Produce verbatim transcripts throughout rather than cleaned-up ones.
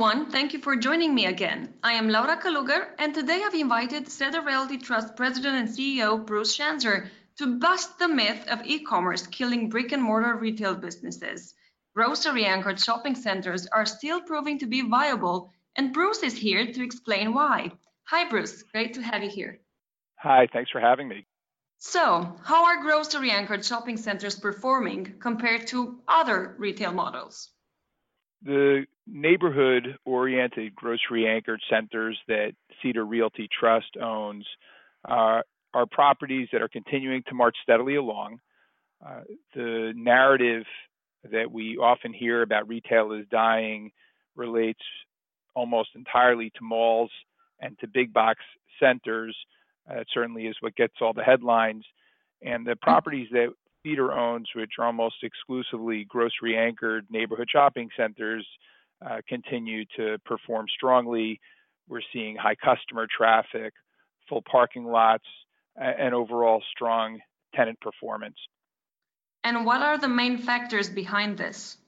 everyone. Thank you for joining me again. I am Laura Kaluger, and today I've invited Cedar Realty Trust President and C E O Bruce Schanzer to bust the myth of e-commerce killing brick-and-mortar retail businesses. Grocery-anchored shopping centers are still proving to be viable, and Bruce is here to explain why. Hi, Bruce. Great to have you here. Hi, thanks for having me. So, how are grocery-anchored shopping centers performing compared to other retail models? The neighborhood-oriented grocery-anchored centers that Cedar Realty Trust owns uh, are properties that are continuing to march steadily along. Uh, the narrative that we often hear about retail is dying relates almost entirely to malls and to big box centers. Uh, it certainly is what gets all the headlines. And the properties that Cedar owns, which are almost exclusively grocery-anchored neighborhood shopping centers, uh, continue to perform strongly. We're seeing high customer traffic, full parking lots, and overall strong tenant performance. And what are the main factors behind this?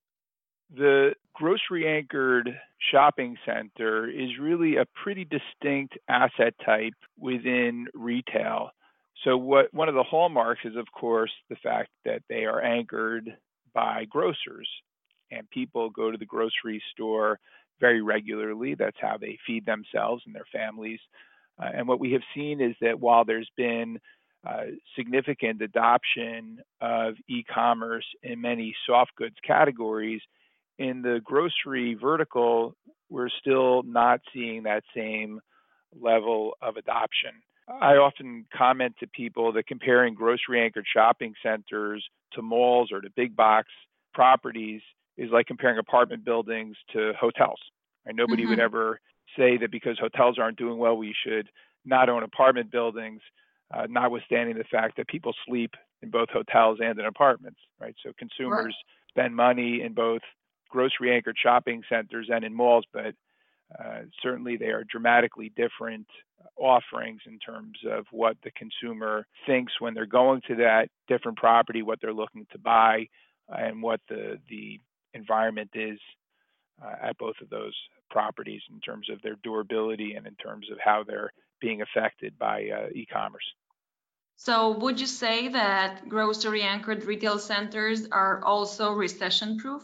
The grocery-anchored shopping center is really a pretty distinct asset type within retail. So what one of the hallmarks is, of course, the fact that they are anchored by grocers, and people go to the grocery store very regularly. That's how they feed themselves and their families. Uh, and what we have seen is that while there's been uh, significant adoption of e-commerce in many soft goods categories, in the grocery vertical, we're still not seeing that same level of adoption. I often comment to people that comparing grocery-anchored shopping centers to malls or to big box properties is like comparing apartment buildings to hotels. And nobody mm-hmm. would ever say that because hotels aren't doing well, we should not own apartment buildings, uh, notwithstanding the fact that people sleep in both hotels and in apartments, right? So consumers right. spend money in both grocery-anchored shopping centers and in malls, but uh, certainly they are dramatically different offerings in terms of what the consumer thinks when they're going to that different property, what they're looking to buy, and what the the environment is uh, at both of those properties in terms of their durability and in terms of how they're being affected by uh, e-commerce. So would you say that grocery-anchored retail centers are also recession-proof?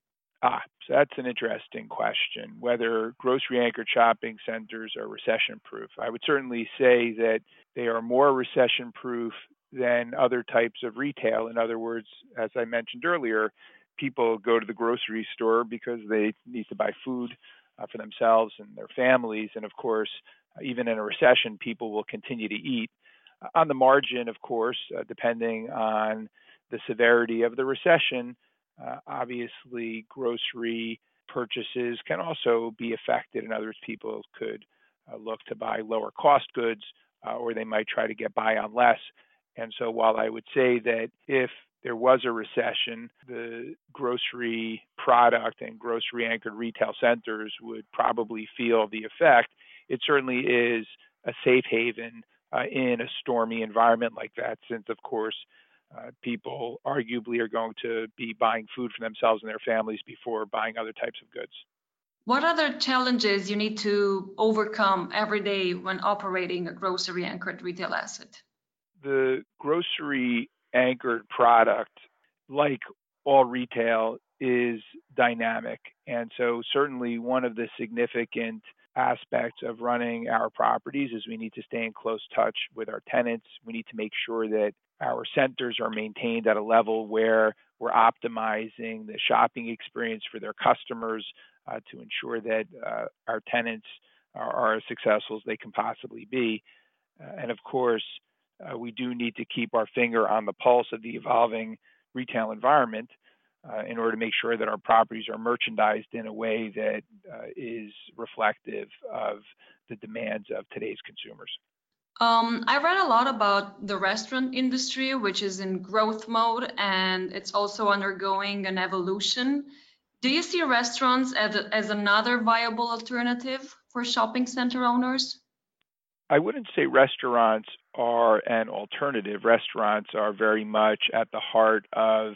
Ah, so that's an interesting question, whether grocery-anchored shopping centers are recession-proof. I would certainly say that they are more recession-proof than other types of retail. In other words, as I mentioned earlier, people go to the grocery store because they need to buy food uh, for themselves and their families. And of course, even in a recession, people will continue to eat. Uh, on the margin, of course, uh, depending on the severity of the recession, Uh, obviously, grocery purchases can also be affected. In other words, people could uh, look to buy lower cost goods, uh, or they might try to get by on less. And so while I would say that if there was a recession, the grocery product and grocery anchored retail centers would probably feel the effect. It certainly is a safe haven uh, in a stormy environment like that, since, of course, Uh, people arguably are going to be buying food for themselves and their families before buying other types of goods. What other challenges you need to overcome every day when operating a grocery anchored retail asset? The grocery anchored product, like all retail, is dynamic. And so certainly one of the significant aspects of running our properties is we need to stay in close touch with our tenants. We need to make sure that our centers are maintained at a level where we're optimizing the shopping experience for their customers uh, to ensure that uh, our tenants are, are as successful as they can possibly be. Uh, and of course, uh, we do need to keep our finger on the pulse of the evolving retail environment uh, in order to make sure that our properties are merchandised in a way that uh, is reflective of the demands of today's consumers. Um, I read a lot about the restaurant industry, which is in growth mode and it's also undergoing an evolution. Do you see restaurants as, a, as another viable alternative for shopping center owners? I wouldn't say restaurants are an alternative. Restaurants are very much at the heart of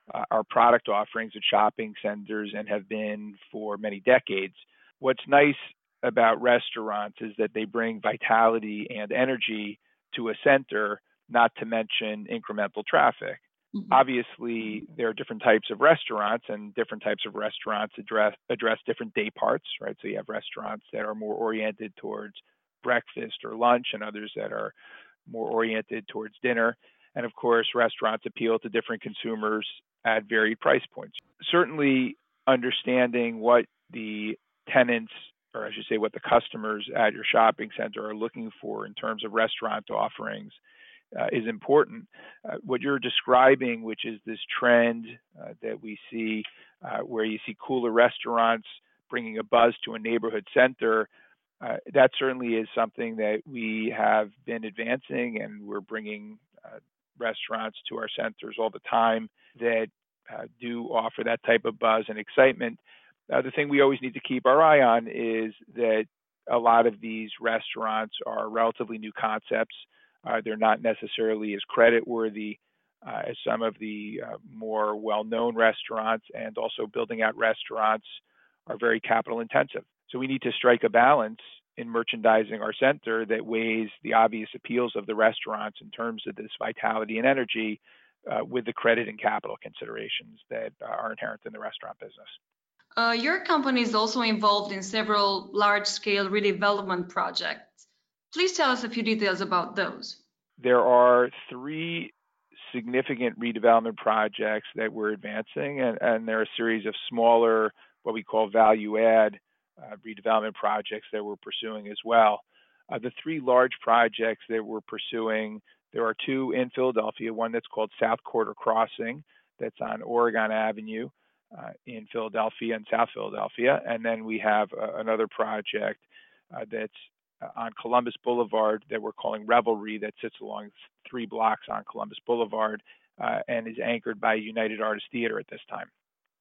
uh, our product offerings at shopping centers and have been for many decades. What's nice about restaurants is that they bring vitality and energy to a center, not to mention incremental traffic. Mhm. Obviously, there are different types of restaurants, and different types of restaurants address address different day parts, right? So you have restaurants that are more oriented towards breakfast or lunch, and others that are more oriented towards dinner. And of course, restaurants appeal to different consumers at varied price points. Certainly, understanding what the tenants, or I should say, what the customers at your shopping center are looking for in terms of restaurant offerings uh, is important. Uh, what you're describing, which is this trend uh, that we see uh, where you see cooler restaurants bringing a buzz to a neighborhood center, uh, that certainly is something that we have been advancing, and we're bringing uh, restaurants to our centers all the time that uh, do offer that type of buzz and excitement. Uh, the thing we always need to keep our eye on is that a lot of these restaurants are relatively new concepts. Uh, they're not necessarily as credit-worthy uh, as some of the uh, more well-known restaurants, and also building out restaurants are very capital-intensive. So we need to strike a balance in merchandising our center that weighs the obvious appeals of the restaurants in terms of this vitality and energy uh, with the credit and capital considerations that uh, are inherent in the restaurant business. Uh, your company is also involved in several large-scale redevelopment projects. Please tell us a few details about those. There are three significant redevelopment projects that we're advancing, and, and there are a series of smaller, what we call value-add uh, redevelopment projects that we're pursuing as well. Uh, the three large projects that we're pursuing, there are two in Philadelphia, one that's called South Quarter Crossing, that's on Oregon Avenue uh, in Philadelphia and South Philadelphia. And then we have uh, another project uh, that's uh, on Columbus Boulevard that we're calling Revelry, that sits along three blocks on Columbus Boulevard uh, and is anchored by United Artists Theater at this time.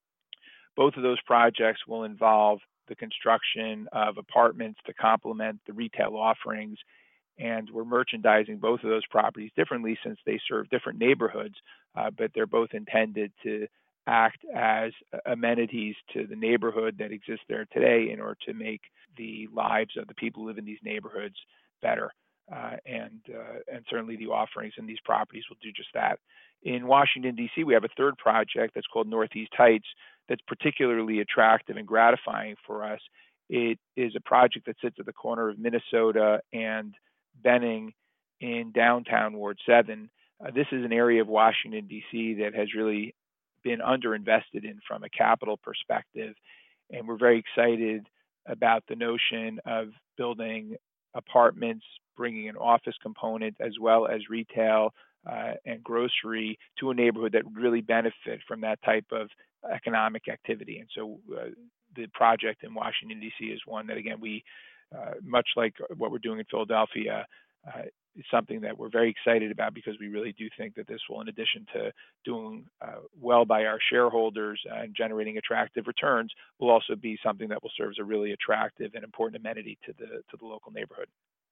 Both of those projects will involve the construction of apartments to complement the retail offerings, and we're merchandising both of those properties differently since they serve different neighborhoods, uh, but they're both intended to act as amenities to the neighborhood that exists there today in order to make the lives of the people who live in these neighborhoods better. Uh, and uh, and certainly the offerings in these properties will do just that. In Washington, D C, we have a third project that's called Northeast Heights that's particularly attractive and gratifying for us. It is a project that sits at the corner of Minnesota and Benning in downtown Ward seven. Uh, this is an area of Washington, D C that has really been underinvested in from a capital perspective, and we're very excited about the notion of building apartments, bringing an office component as well as retail uh, and grocery to a neighborhood that would really benefit from that type of economic activity. And so uh, the project in Washington, D C is one that, again, we, uh, much like what we're doing in Philadelphia, uh, is something that we're very excited about, because we really do think that this will, in addition to doing uh, well by our shareholders and generating attractive returns, will also be something that will serve as a really attractive and important amenity to the to the local neighborhood.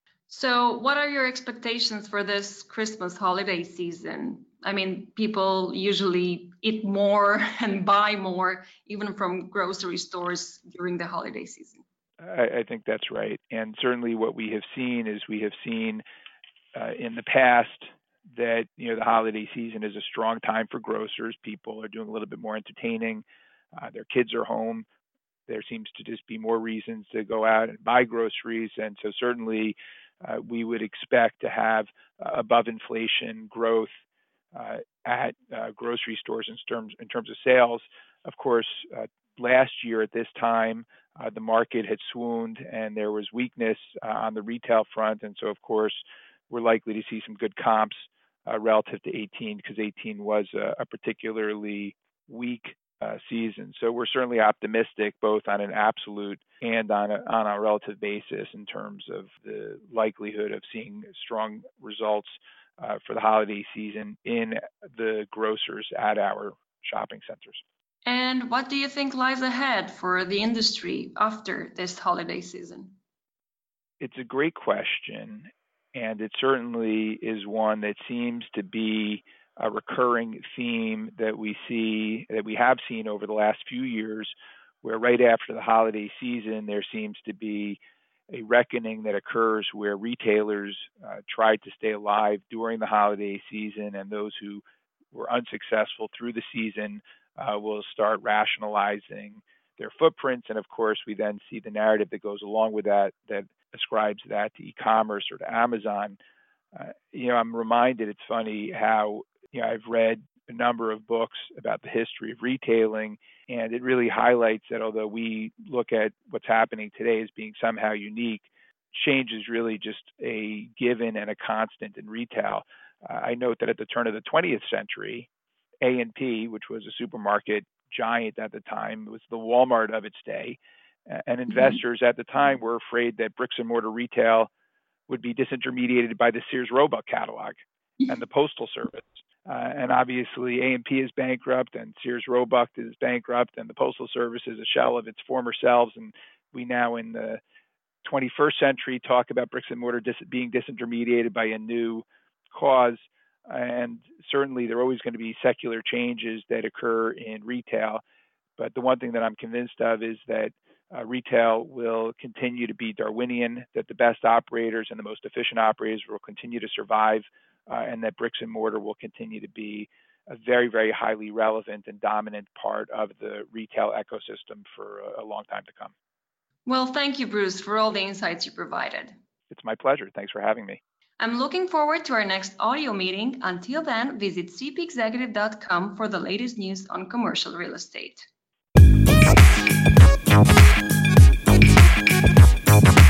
So what are your expectations for this Christmas holiday season? I mean, people usually eat more and buy more, even from grocery stores during the holiday season. I, I think that's right. And certainly what we have seen is we have seen uh, in the past that, you know, the holiday season is a strong time for grocers. People are doing a little bit more entertaining. Uh, their kids are home. There seems to just be more reasons to go out and buy groceries. And so certainly uh, we would expect to have uh, above inflation growth uh, at uh, grocery stores in terms, in terms of sales. Of course, uh, last year at this time, uh, the market had swooned and there was weakness uh, on the retail front. And so, of course, we're likely to see some good comps uh, relative to eighteen, because eighteen was a, a particularly weak uh, season. So we're certainly optimistic, both on an absolute and on a, on a relative basis, in terms of the likelihood of seeing strong results uh, for the holiday season in the grocers at our shopping centers. And what do you think lies ahead for the industry after this holiday season? It's a great question, and it certainly is one that seems to be a recurring theme that we see, that we have seen over the last few years, where right after the holiday season, there seems to be a reckoning that occurs where retailers uh, tried to stay alive during the holiday season, and those who were unsuccessful through the season uh, will start rationalizing their footprints. And of course, we then see the narrative that goes along with that, that ascribes that to e-commerce or to Amazon. Uh, you know, I'm reminded, it's funny how, you know, I've read a number of books about the history of retailing, and it really highlights that although we look at what's happening today as being somehow unique, change is really just a given and a constant in retail. Uh, I note that at the turn of the twentieth century, A and P, which was a supermarket giant at the time, was the Walmart of its day, and investors at the time were afraid that bricks and mortar retail would be disintermediated by the Sears Roebuck catalog and the Postal Service. Uh, and obviously, A and P is bankrupt, and Sears Roebuck is bankrupt, and the Postal Service is a shell of its former selves. And we now, in the twenty-first century, talk about bricks and mortar dis- being disintermediated by a new cause. And certainly, there are always going to be secular changes that occur in retail. But the one thing that I'm convinced of is that uh, retail will continue to be Darwinian, that the best operators and the most efficient operators will continue to survive, uh, and that bricks and mortar will continue to be a very, very highly relevant and dominant part of the retail ecosystem for a, a long time to come. Well, thank you, Bruce, for all the insights you provided. It's my pleasure. Thanks for having me. I'm looking forward to our next audio meeting. Until then, visit c p executive dot com for the latest news on commercial real estate.